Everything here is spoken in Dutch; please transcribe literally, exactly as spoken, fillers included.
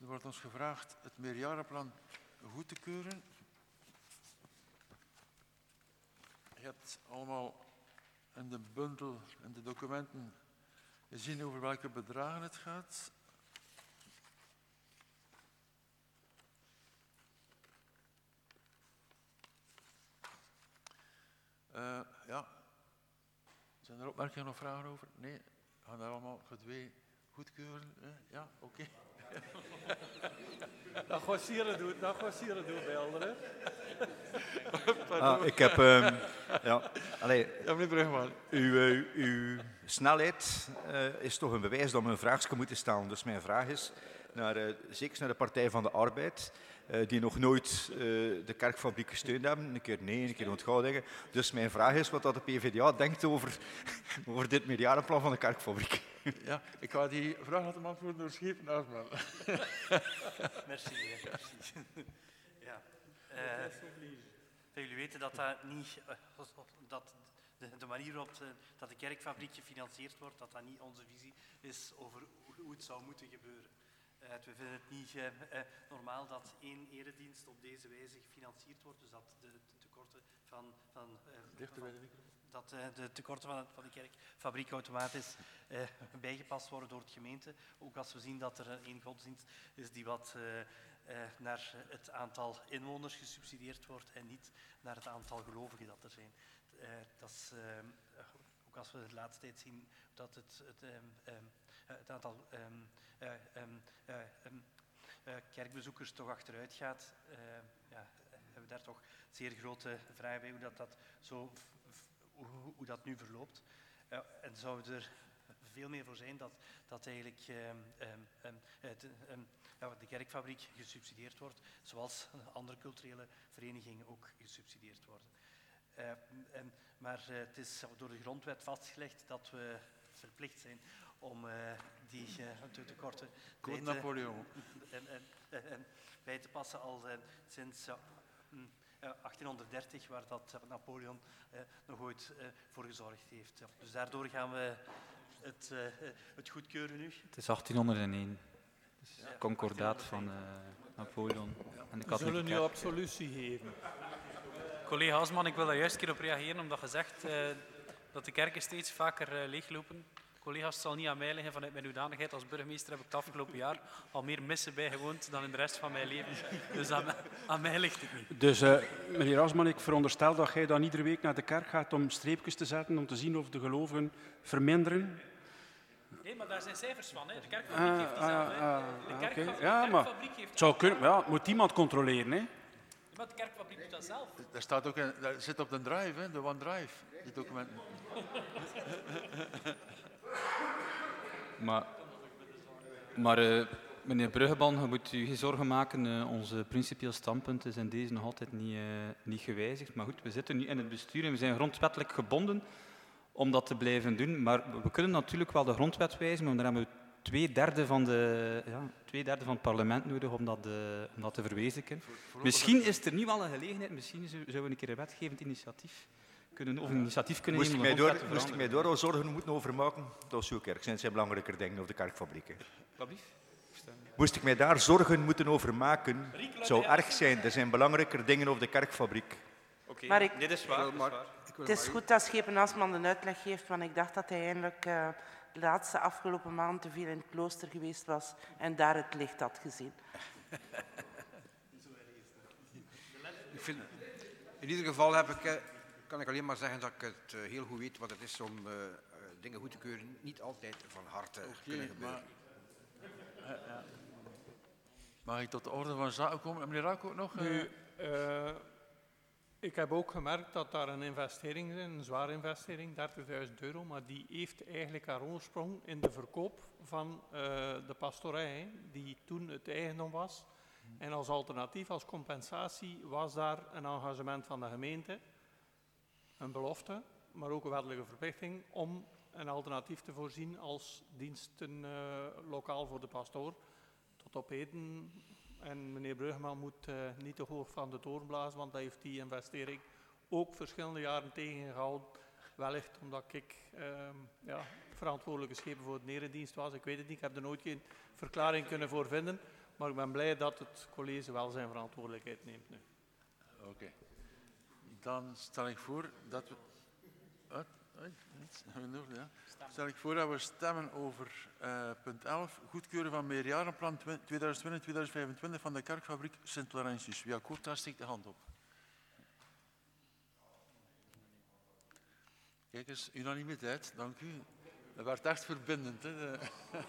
wordt ons gevraagd het meerjarenplan goed te keuren. Je hebt allemaal in de bundel, in de documenten, gezien over welke bedragen het gaat. Uh, ja. Zijn er opmerkingen of vragen over? Nee, we gaan daar allemaal gedwee goedkeuren. Eh? Ja, oké. Okay. Dat gaat Sieren doen, dat gaat Sieren doen bij anderen. Ah, ik heb, um, ja, allee, ja, meneer Brugman. Uw, uw, uw snelheid uh, is toch een bewijs dat we een vraagje moeten stellen. Dus mijn vraag is, naar, uh, zeker naar de Partij van de Arbeid, uh, die nog nooit uh, de kerkfabriek gesteund hebben. Een keer nee, een keer onthoudingen. Dus mijn vraag is wat dat de P v d A denkt over, over dit meerjarenplan van de kerkfabriek. Ja, ik ga die vraag laten beantwoorden door Schepen Aasman. Merci. merci. Ja. Uh, jullie weten dat dat niet, uh, dat de, de manier waarop de, dat de kerkfabriek gefinancierd wordt, dat dat niet onze visie is over hoe het zou moeten gebeuren. Uh, we vinden het niet uh, uh, normaal dat één eredienst op deze wijze gefinancierd wordt, dus dat de, de tekorten van, van, uh, van dat uh, de tekorten van, het, van de kerkfabriek automatisch uh, bijgepast worden door de gemeente. Ook als we zien dat er één godsdienst is die wat uh, uh, naar het aantal inwoners gesubsidieerd wordt en niet naar het aantal gelovigen dat er zijn. Uh, dat is, uh, ook als we de laatste tijd zien dat het, het, um, um, het aantal um, uh, um, uh, um, uh, kerkbezoekers toch achteruit gaat, uh, ja, hebben we daar toch zeer grote vragen bij hoe dat, dat, zo, hoe, hoe dat nu verloopt. Uh, en zouden er veel meer voor zijn dat, dat eigenlijk um, um, het, um, ja, de kerkfabriek gesubsidieerd wordt, zoals andere culturele verenigingen ook gesubsidieerd worden. Uh, en, maar uh, het is door de grondwet vastgelegd dat we verplicht zijn om uh, die uh, te tekorten bij te, Napoleon. En, en, en, en bij te passen al uh, sinds uh, uh, achttienhonderddertig, waar dat uh, Napoleon uh, nog ooit uh, voor gezorgd heeft. Ja. Dus daardoor gaan we het, uh, het goedkeuren nu. Het is achttienhonderdéén. Dus ja, concordaat van uh, Napoleon. Ja. En de we zullen nu absolutie geven. Collega Haasman, ik wil daar juist een keer op reageren, omdat je zegt uh, dat de kerken steeds vaker uh, leeglopen. Collega's, het zal niet aan mij liggen. Vanuit mijn hoedanigheid als burgemeester heb ik het afgelopen jaar al meer missen bijgewoond dan in de rest van mijn leven. Dus aan, aan mij ligt het niet. Dus uh, meneer Haasman, ik veronderstel dat jij dan iedere week naar de kerk gaat om streepjes te zetten, om te zien of de gelovigen verminderen? Nee, maar daar zijn cijfers van. Hè. De kerkfabriek uh, heeft die zelf. Uh, uh, de uh, kerkfabriek, okay. Ja, de maar kerkfabriek heeft het zou kunnen, ja, moet iemand controleren, hè? Maar de kerkfabriek doet dat zelf. Daar staat ook in, daar zit op de drive, hè, de OneDrive, die documenten. Maar, maar uh, meneer Bruggeman, je moet u geen zorgen maken. Uh, onze principieel standpunt is in deze nog altijd niet, uh, niet gewijzigd. Maar goed, we zitten nu in het bestuur en we zijn grondwettelijk gebonden om dat te blijven doen. Maar we kunnen natuurlijk wel de grondwet wijzigen, maar dan hebben we twee derde van, de, ja, twee derde van het parlement nodig om dat, de, om dat te verwezenlijken. Misschien is er nu wel een gelegenheid, misschien zouden we een keer een wetgevend initiatief kunnen, of een initiatief kunnen moest nemen. Ik mij door, moest ik mij door al zorgen moeten overmaken? Dat is uw kerk. Zijn zijn belangrijker dingen of de kerkfabrieken? Wat Moest ik mij daar zorgen moeten over maken? Het zou erg zijn. Er zijn belangrijker dingen over de kerkfabriek. Oké, okay. ik... dit is waar. Dit is waar. Het is goed dat Schepen Aasman een uitleg geeft, want ik dacht dat hij eigenlijk uh, de laatste afgelopen maand te veel in het klooster geweest was en daar het licht had gezien. Ik vind, in ieder geval heb ik, uh, kan ik alleen maar zeggen dat ik het uh, heel goed weet wat het is om uh, uh, dingen goed te keuren. Niet altijd van harte okay, kunnen gebeuren. Maar, uh, uh, mag ik tot de orde van zaken komen? Meneer Raak ook nog? Uh... Nu, uh, ik heb ook gemerkt dat daar een investering is, een zware investering, dertigduizend euro, maar die heeft eigenlijk haar oorsprong in de verkoop van uh, de pastorij, die toen het eigendom was. En als alternatief, als compensatie, was daar een engagement van de gemeente, een belofte, maar ook een wettelijke verplichting om een alternatief te voorzien als diensten uh, lokaal voor de pastoor. Tot op heden. En meneer Bruggeman moet uh, niet te hoog van de toren blazen, want hij heeft die investering ook verschillende jaren tegengehouden. Wellicht omdat ik uh, ja, verantwoordelijke schepen voor de eredienst was. Ik weet het niet, ik heb er nooit geen verklaring kunnen voor vinden. Maar ik ben blij dat het college wel zijn verantwoordelijkheid neemt nu. Oké. Okay. Dan stel ik voor dat we... Uit, uit, uit, ja. Stel ik voor dat we stemmen over uh, punt elf, goedkeuren van meerjarenplan tweeduizend twintig tot tweeduizend vijfentwintig van de kerkfabriek Sint-Laurentius. Wie akkoord, daar steekt de hand op. Kijk eens, unanimiteit, dank u. Dat werd echt verbindend. Hè?